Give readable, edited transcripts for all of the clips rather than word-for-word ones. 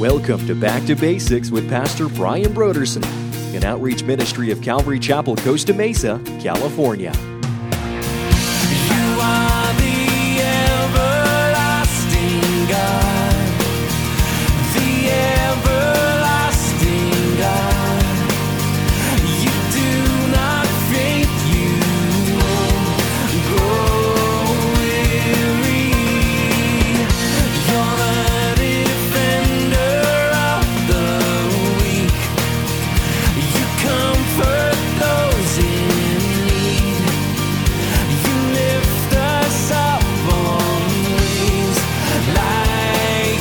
Welcome to Back to Basics with Pastor Brian Broderson, an outreach ministry of Calvary Chapel, Costa Mesa, California. You are the everlasting God, the everlasting God. You do not faint, you won't grow weary. You're the defender of the weak. You comfort those in need. You lift us up on wings like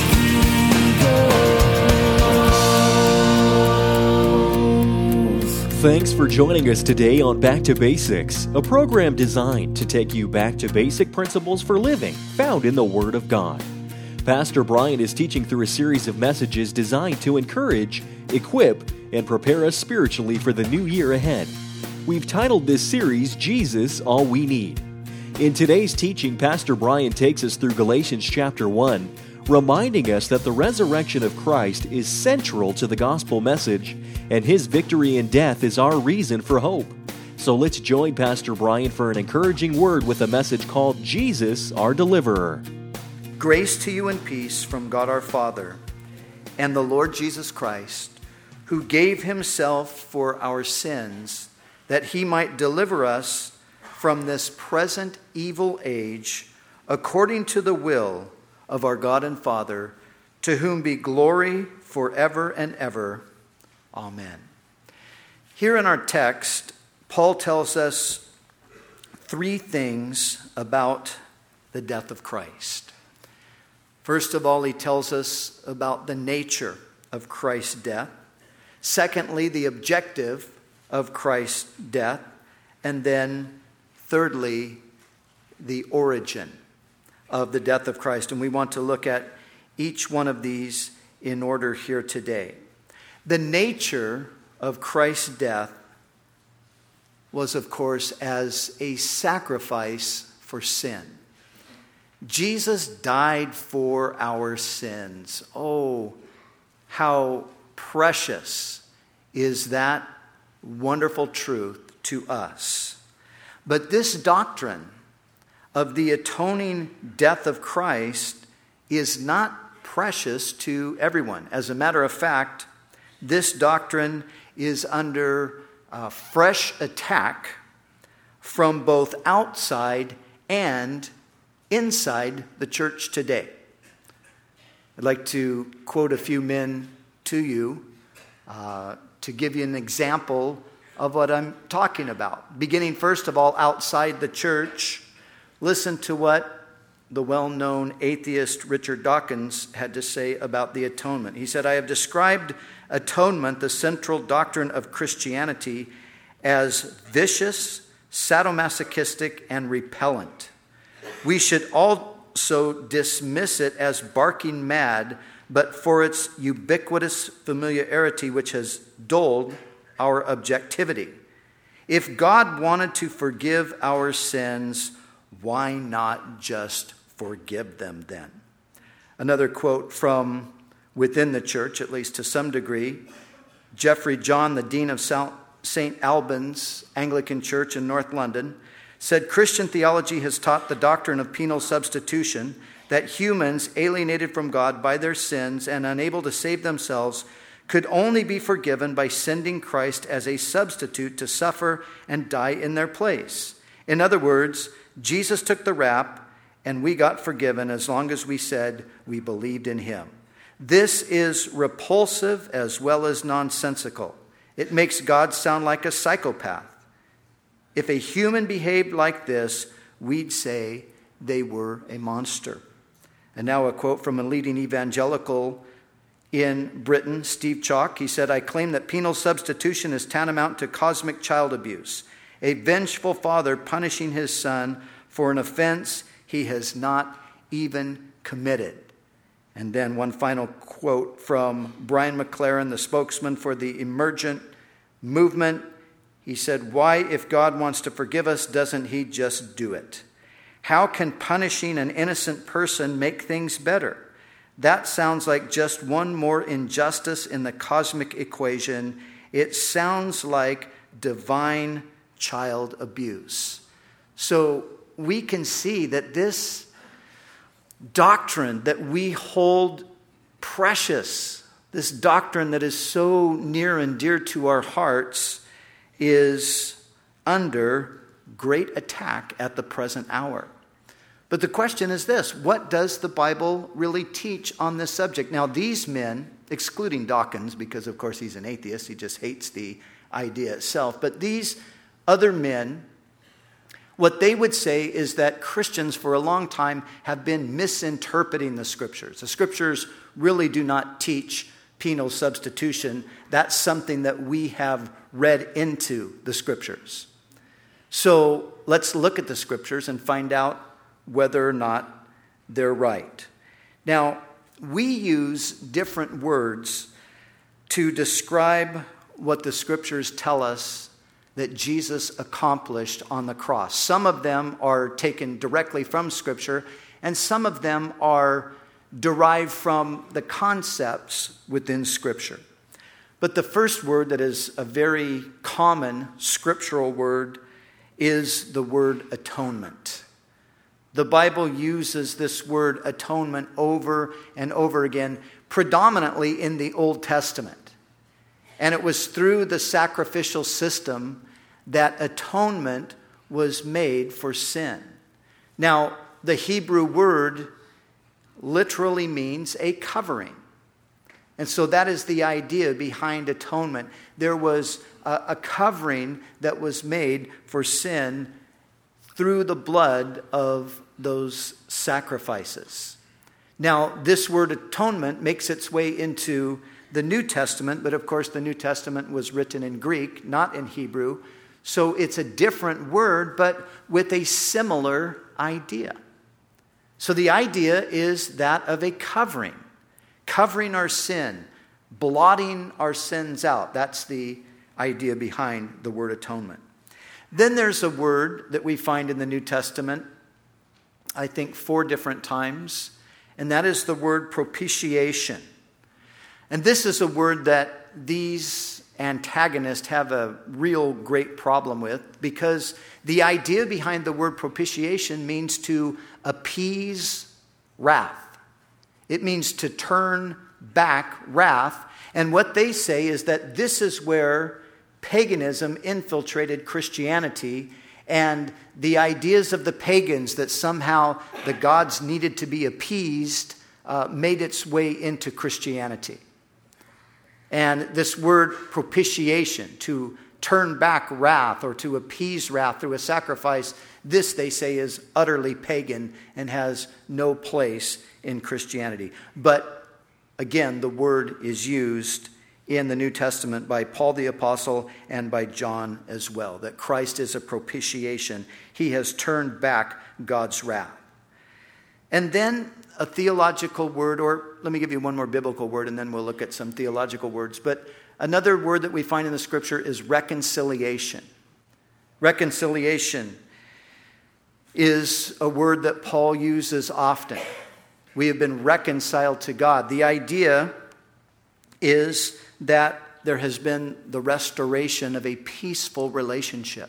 eagles. Thanks for joining us today on Back to Basics, a program designed to take you back to basic principles for living found in the Word of God. Pastor Brian is teaching through a series of messages designed to encourage, equip, and prepare us spiritually for the new year ahead. We've titled this series, Jesus, All We Need. In today's teaching, Pastor Brian takes us through Galatians chapter 1, reminding us that the resurrection of Christ is central to the gospel message, and His victory in death is our reason for hope. So let's join Pastor Brian for an encouraging word with a message called Jesus, Our Deliverer. Grace to you and peace from God our Father and the Lord Jesus Christ, who gave Himself for our sins, that He might deliver us from this present evil age, according to the will of our God and Father, to whom be glory forever and ever. Amen. Here in our text, Paul tells us three things about the death of Christ. First of all, he tells us about the nature of Christ's death. Secondly, the objective of Christ's death. And then, thirdly, the origin of the death of Christ. And we want to look at each one of these in order here today. The nature of Christ's death was, of course, as a sacrifice for sin. Jesus died for our sins. Oh, how precious is that wonderful truth to us. But this doctrine of the atoning death of Christ is not precious to everyone. As a matter of fact, this doctrine is under fresh attack from both outside and inside the church today. I'd like to quote a few men to you to give you an example of what I'm talking about. Beginning first of all outside the church, listen to what the well-known atheist Richard Dawkins had to say about the atonement. He said, "I have described atonement, the central doctrine of Christianity, as vicious, sadomasochistic, and repellent. We should also dismiss it as barking mad, but for its ubiquitous familiarity which has dulled our objectivity. If God wanted to forgive our sins, why not just forgive them then?" Another quote from within the church, at least to some degree. Geoffrey John, the dean of St. Albans Anglican Church in North London, said, "Christian theology has taught the doctrine of penal substitution, that humans alienated from God by their sins and unable to save themselves could only be forgiven by sending Christ as a substitute to suffer and die in their place. In other words, Jesus took the rap and we got forgiven as long as we said we believed in Him. This is repulsive as well as nonsensical. It makes God sound like a psychopath. If a human behaved like this, we'd say they were a monster." And now a quote from a leading evangelical in Britain, Steve Chalk. He said, "I claim that penal substitution is tantamount to cosmic child abuse, a vengeful father punishing his son for an offense he has not even committed." And then one final quote from Brian McLaren, the spokesman for the Emergent Movement. He said, "Why, if God wants to forgive us, doesn't He just do it? How can punishing an innocent person make things better? that sounds like just one more injustice in the cosmic equation. It sounds like divine child abuse. So we can see that this doctrine that we hold precious, this doctrine that is so near and dear to our hearts, is under great attack at the present hour. But the question is this: what does the Bible really teach on this subject? Now, these men, excluding Dawkins, because of course he's an atheist, he just hates the idea itself, but these other men, what they would say is that Christians for a long time have been misinterpreting the Scriptures. The Scriptures really do not teach penal substitution. That's something that we have read into the Scriptures. So let's look at the Scriptures and find out whether or not they're right. Now, we use different words to describe what the Scriptures tell us that Jesus accomplished on the cross. Some of them are taken directly from Scripture, and some of them are derived from the concepts within Scripture. But the first word that is a very common scriptural word is the word atonement. The Bible uses this word atonement over and over again, predominantly in the Old Testament. And it was through the sacrificial system that atonement was made for sin. Now, the Hebrew word literally means a covering. And so that is the idea behind atonement. There was a covering that was made for sin through the blood of those sacrifices. Now, this word atonement makes its way into the New Testament, but of course the New Testament was written in Greek, not in Hebrew. So it's a different word, but with a similar idea. So the idea is that of a covering our sin, blotting our sins out. That's the idea behind the word atonement. Then there's a word that we find in the New Testament, I think 4 different times, and that is the word propitiation. And this is a word that these antagonists have a real great problem with, because the idea behind the word propitiation means to appease wrath. It means to turn back wrath. And what they say is that this is where paganism infiltrated Christianity, and the ideas of the pagans that somehow the gods needed to be appeased made its way into Christianity. And this word propitiation, to turn back wrath or to appease wrath through a sacrifice, this, they say, is utterly pagan and has no place in Christianity. But again, the word is used in the New Testament by Paul the Apostle and by John as well, that Christ is a propitiation. He has turned back God's wrath. And then a theological word, or let me give you one more biblical word and then we'll look at some theological words. But another word that we find in the Scripture is reconciliation. Reconciliation is a word that Paul uses often. We have been reconciled to God. The idea is that there has been the restoration of a peaceful relationship.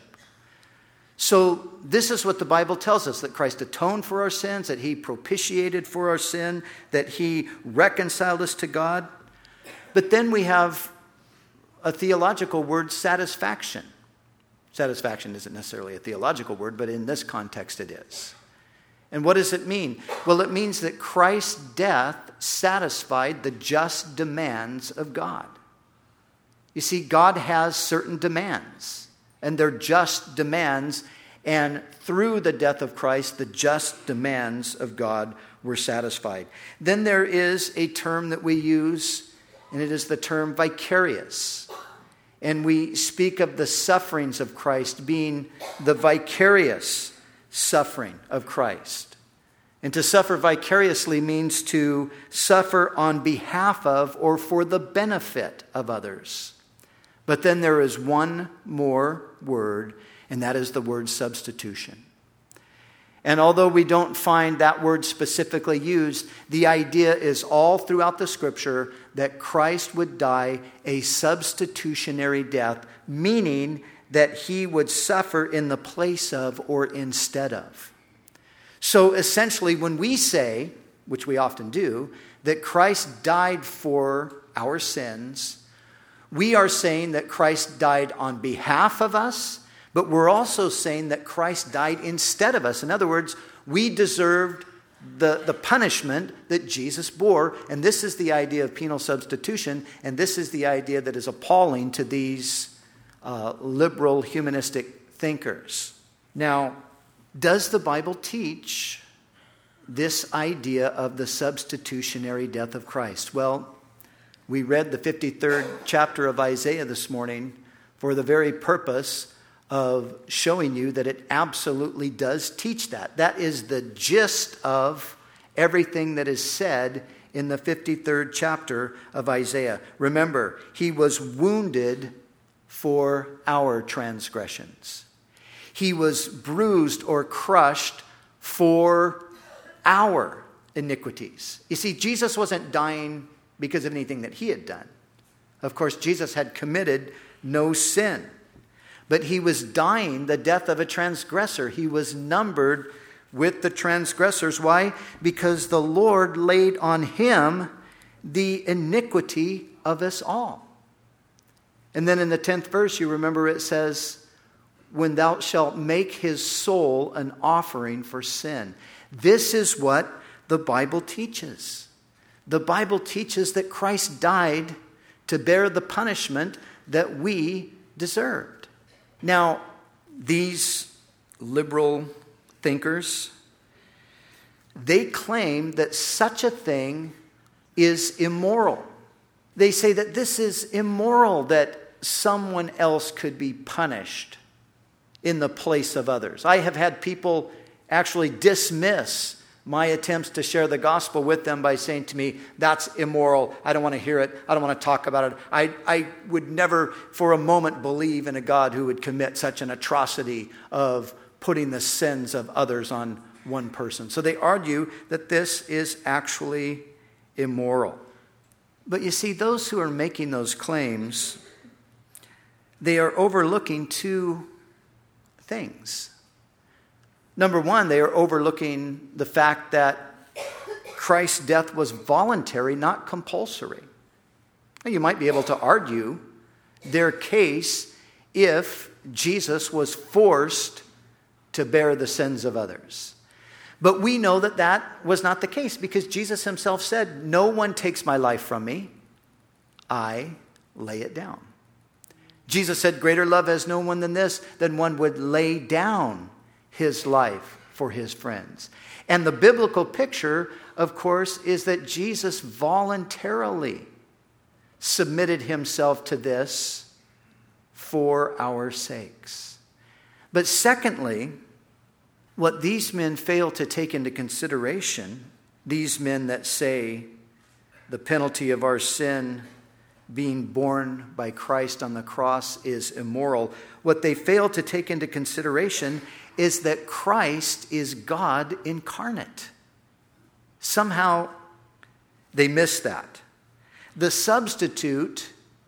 So this is what the Bible tells us, that Christ atoned for our sins, that he propitiated for our sin, that he reconciled us to God. But then we have a theological word, satisfaction. Satisfaction isn't necessarily a theological word, but in this context it is. And what does it mean? Well, it means that Christ's death satisfied the just demands of God. You see, God has certain demands, and they're just demands, and through the death of Christ, the just demands of God were satisfied. Then there is a term that we use, and it is the term vicarious. And we speak of the sufferings of Christ being the vicarious suffering of Christ. And to suffer vicariously means to suffer on behalf of or for the benefit of others. But then there is one more word, and that is the word substitution. And although we don't find that word specifically used, the idea is all throughout the Scripture that Christ would die a substitutionary death, meaning that he would suffer in the place of or instead of. So essentially, when we say, which we often do, that Christ died for our sins, we are saying that Christ died on behalf of us, but we're also saying that Christ died instead of us. In other words, we deserved the punishment that Jesus bore, and this is the idea of penal substitution, and this is the idea that is appalling to these liberal humanistic thinkers. Now, does the Bible teach this idea of the substitutionary death of Christ? Well, we read the 53rd chapter of Isaiah this morning for the very purpose of showing you that it absolutely does teach that. That is the gist of everything that is said in the 53rd chapter of Isaiah. Remember, he was wounded for our transgressions. He was bruised or crushed for our iniquities. You see, Jesus wasn't dying because of anything that he had done. Of course, Jesus had committed no sin. But he was dying the death of a transgressor. He was numbered with the transgressors. Why? Because the Lord laid on him the iniquity of us all. And then in the 10th verse, you remember it says, when thou shalt make his soul an offering for sin. This is what the Bible teaches. The Bible teaches that Christ died to bear the punishment that we deserved. Now, these liberal thinkers, they claim that such a thing is immoral. They say that this is immoral, that someone else could be punished in the place of others. I have had people actually dismiss my attempts to share the gospel with them by saying to me, that's immoral. I don't want to hear it. I don't want to talk about it. I would never for a moment believe in a God who would commit such an atrocity of putting the sins of others on one person. So they argue that this is actually immoral. But you see, those who are making those claims, they are overlooking two things. Number one, they are overlooking the fact that Christ's death was voluntary, not compulsory. Now, you might be able to argue their case if Jesus was forced to bear the sins of others. But we know that that was not the case because Jesus himself said, no one takes my life from me. I lay it down. Jesus said, greater love has no one than this, than one would lay down his life for his friends. And the biblical picture, of course, is that Jesus voluntarily submitted himself to this for our sakes. But secondly, what these men fail to take into consideration, these men that say the penalty of our sin being borne by Christ on the cross is immoral, what they fail to take into consideration is that Christ is God incarnate. Somehow they miss that. The substitute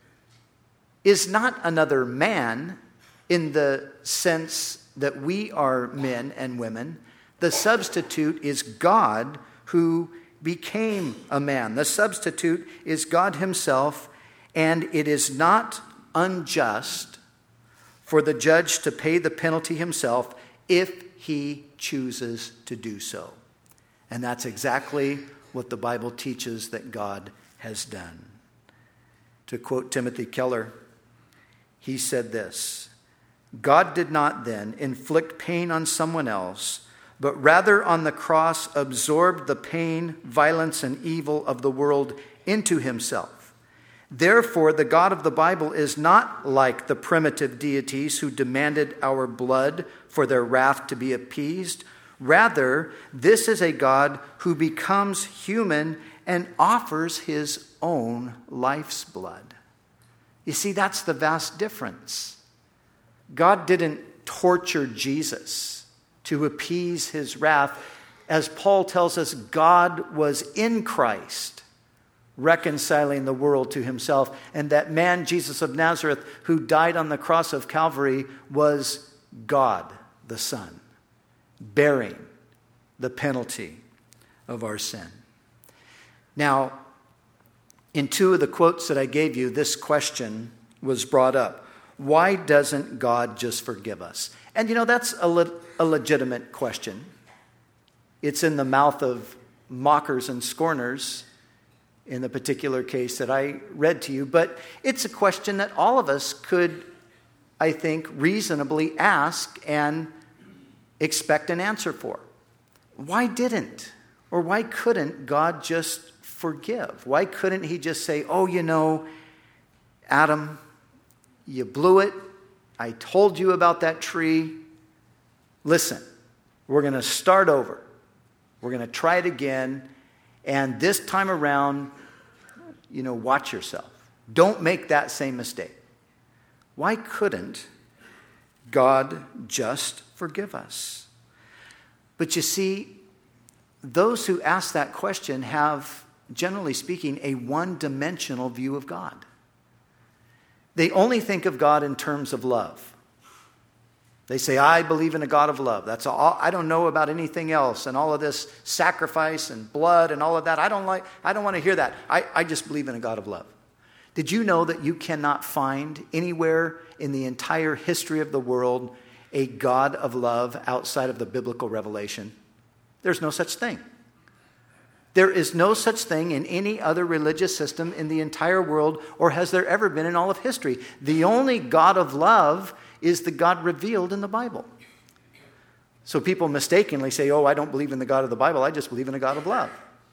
is not another man in the sense that we are men and women. The substitute is God who became a man. The substitute is God himself, and it is not unjust for the judge to pay the penalty himself if he chooses to do so. And that's exactly what the Bible teaches that God has done. To quote Timothy Keller, he said this, God did not then inflict pain on someone else, but rather on the cross absorbed the pain, violence, and evil of the world into himself. Therefore, the God of the Bible is not like the primitive deities who demanded our blood for their wrath to be appeased. Rather, this is a God who becomes human and offers his own life's blood. You see, that's the vast difference. God didn't torture Jesus to appease his wrath. As Paul tells us, God was in Christ, reconciling the world to himself. And that man, Jesus of Nazareth, who died on the cross of Calvary, was God the Son, bearing the penalty of our sin. Now, in two of the quotes that I gave you, this question was brought up. Why doesn't God just forgive us? And that's a legitimate question. It's in the mouth of mockers and scorners in the particular case that I read to you. But it's a question that all of us could, I think, reasonably ask and expect an answer for. Why didn't or why couldn't God just forgive? Why couldn't he just say, Adam, you blew it. I told you about that tree. Listen, we're going to start over. We're going to try it again. And this time around, watch yourself. Don't make that same mistake. Why couldn't God just forgive us? But you see, those who ask that question have, generally speaking, a one-dimensional view of God. They only think of God in terms of love. They say, I believe in a God of love. That's all. I don't know about anything else and all of this sacrifice and blood and all of that. I don't want to hear that. I just believe in a God of love. Did you know that you cannot find anywhere in the entire history of the world a God of love outside of the biblical revelation? There's no such thing. There is no such thing in any other religious system in the entire world, or has there ever been in all of history. The only God of love is the God revealed in the Bible. So people mistakenly say, I don't believe in the God of the Bible, I just believe in a God of love.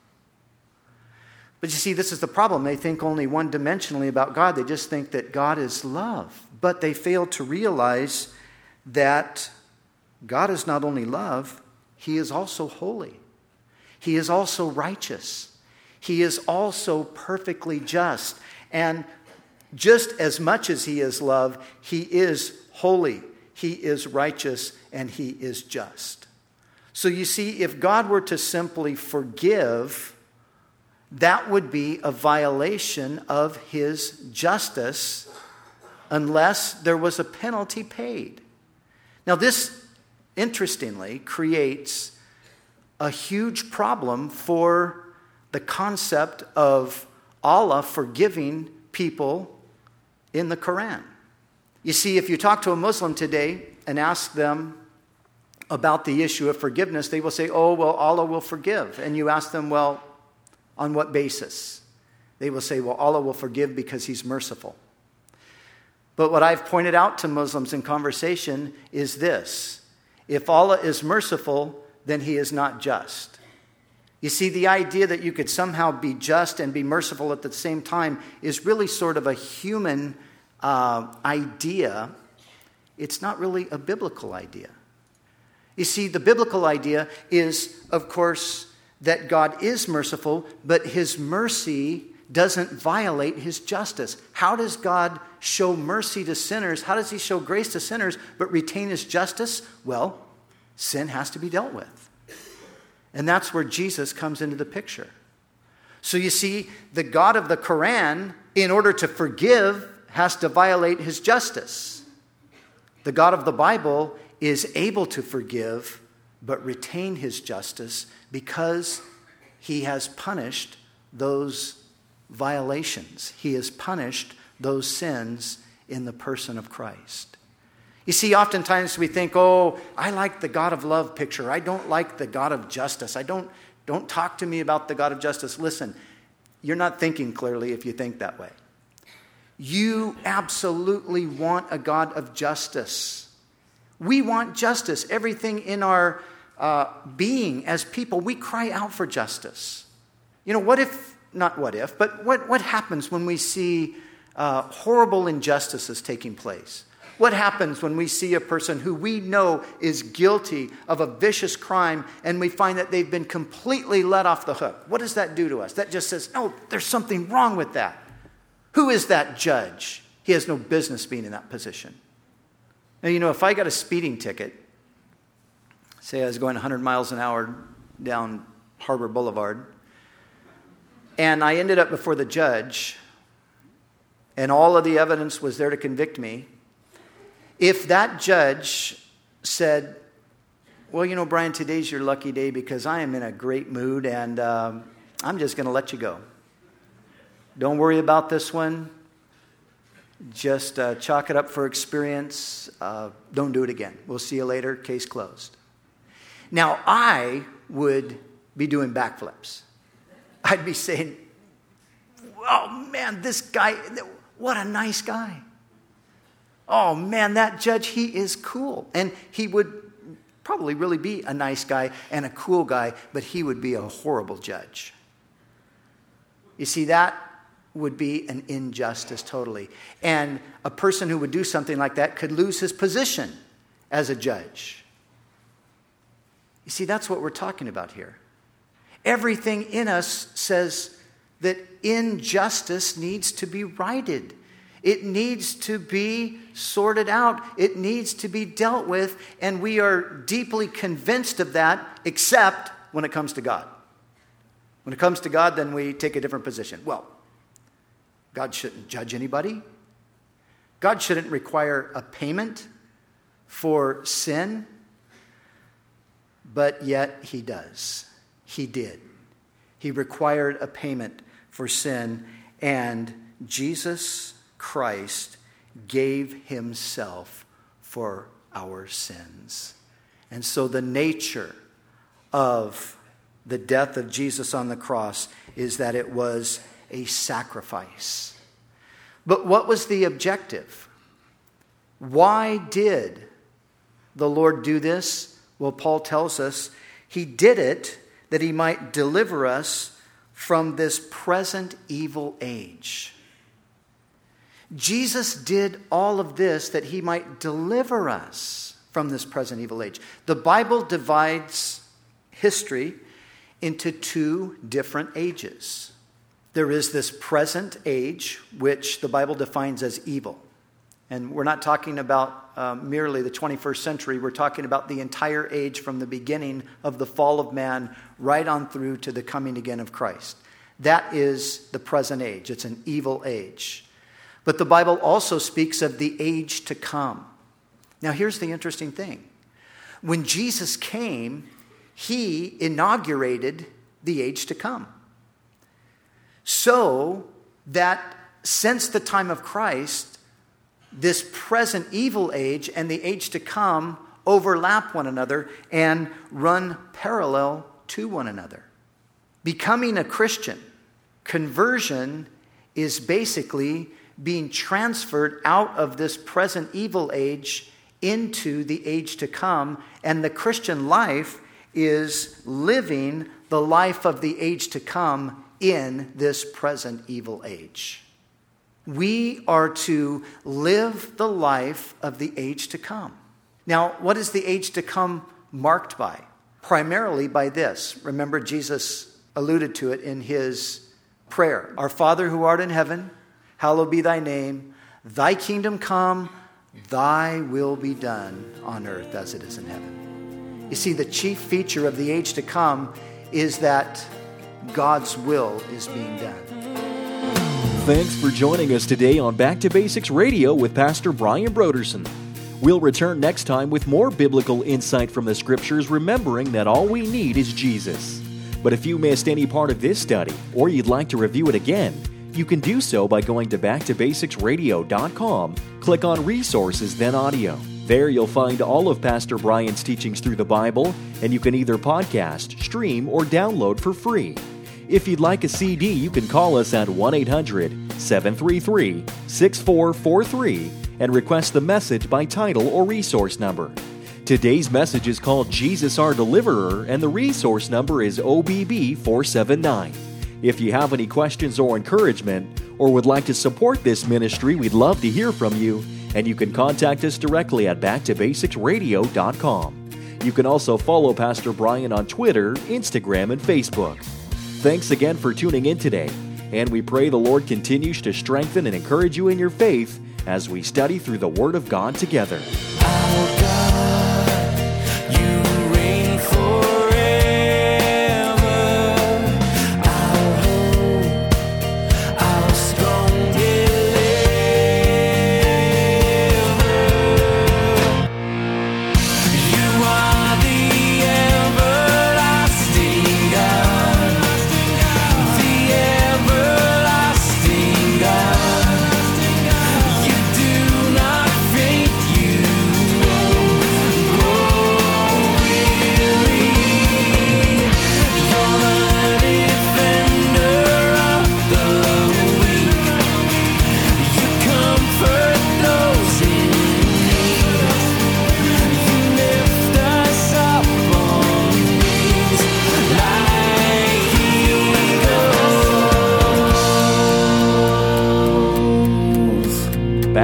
But you see, this is the problem. They think only one-dimensionally about God. They just think that God is love. But they fail to realize that God is not only love, he is also holy. He is also righteous. He is also perfectly just. And just as much as he is love, he is holy, he is righteous, and he is just. So you see, if God were to simply forgive, that would be a violation of his justice unless there was a penalty paid. Now this, interestingly, creates a huge problem for the concept of Allah forgiving people in the Quran. You see, if you talk to a Muslim today and ask them about the issue of forgiveness, they will say, Allah will forgive. And you ask them, on what basis? They will say, Allah will forgive because he's merciful. But what I've pointed out to Muslims in conversation is this: if Allah is merciful, then he is not just. You see, the idea that you could somehow be just and be merciful at the same time is really sort of a human idea. It's not really a biblical idea. You see, the biblical idea is, of course, that God is merciful, but his mercy doesn't violate his justice. How does God show mercy to sinners? How does he show grace to sinners but retain his justice? Well, sin has to be dealt with. And that's where Jesus comes into the picture. So you see, the God of the Quran, in order to forgive, has to violate his justice. The God of the Bible is able to forgive but retain his justice because he has punished those violations. He has punished those sins in the person of Christ. You see, oftentimes we think, I like the God of love picture. I don't like the God of justice. Don't talk to me about the God of justice. Listen, you're not thinking clearly if you think that way. You absolutely want a God of justice. We want justice. Everything in our being as people, we cry out for justice. What happens when we see horrible injustices taking place? What happens when we see a person who we know is guilty of a vicious crime and we find that they've been completely let off the hook? What does that do to us? That just says, there's something wrong with that. Who is that judge? He has no business being in that position. Now, if I got a speeding ticket, Say I was going 100 miles an hour down Harbor Boulevard, and I ended up before the judge, and all of the evidence was there to convict me. If that judge said, well, you know, Brian, today's your lucky day because I am in a great mood, and I'm just going to let you go. Don't worry about this one. Just chalk it up for experience. Don't do it again. We'll see you later. Case closed. Now, I would be doing backflips. I'd be saying, oh, man, this guy, what a nice guy. Oh, man, that judge, he is cool. And he would probably really be a nice guy and a cool guy, but he would be a horrible judge. You see, that would be an injustice totally. And a person who would do something like that could lose his position as a judge. You see, that's what we're talking about here. Everything in us says that injustice needs to be righted. It needs to be sorted out. It needs to be dealt with. And we are deeply convinced of that, except when it comes to God. When it comes to God, then we take a different position. Well, God shouldn't judge anybody. God shouldn't require a payment for sin. But yet he does. He did. He required a payment for sin, and Jesus Christ gave himself for our sins. And so the nature of the death of Jesus on the cross is that it was a sacrifice. But what was the objective? Why did the Lord do this? Well, Paul tells us he did it that he might deliver us from this present evil age. Jesus did all of this that he might deliver us from this present evil age. The Bible divides history into two different ages. There is this present age, which the Bible defines as evil. And we're not talking about merely the 21st century. We're talking about the entire age from the beginning of the fall of man right on through to the coming again of Christ. That is the present age. It's an evil age. But the Bible also speaks of the age to come. Now, here's the interesting thing. When Jesus came, he inaugurated the age to come. So that since the time of Christ, this present evil age and the age to come overlap one another and run parallel to one another. Becoming a Christian, conversion is basically being transferred out of this present evil age into the age to come, and the Christian life is living the life of the age to come in this present evil age. We are to live the life of the age to come. Now, what is the age to come marked by? Primarily by this. Remember, Jesus alluded to it in his prayer. Our Father who art in heaven, hallowed be thy name. Thy kingdom come, thy will be done on earth as it is in heaven. You see, the chief feature of the age to come is that God's will is being done. Thanks for joining us today on Back to Basics Radio with Pastor Brian Broderson. We'll return next time with more biblical insight from the Scriptures, remembering that all we need is Jesus. But if you missed any part of this study, or you'd like to review it again, you can do so by going to backtobasicsradio.com, click on Resources, then Audio. There you'll find all of Pastor Brian's teachings through the Bible, and you can either podcast, stream, or download for free. If you'd like a CD, you can call us at 1-800-733-6443 and request the message by title or resource number. Today's message is called Jesus Our Deliverer, and the resource number is OBB 479. If you have any questions or encouragement, or would like to support this ministry, we'd love to hear from you, and you can contact us directly at backtobasicsradio.com. You can also follow Pastor Brian on Twitter, Instagram, and Facebook. Thanks again for tuning in today, and we pray the Lord continues to strengthen and encourage you in your faith as we study through the Word of God together. Our God, you reign.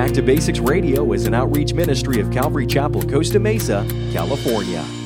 Back to Basics Radio is an outreach ministry of Calvary Chapel, Costa Mesa, California.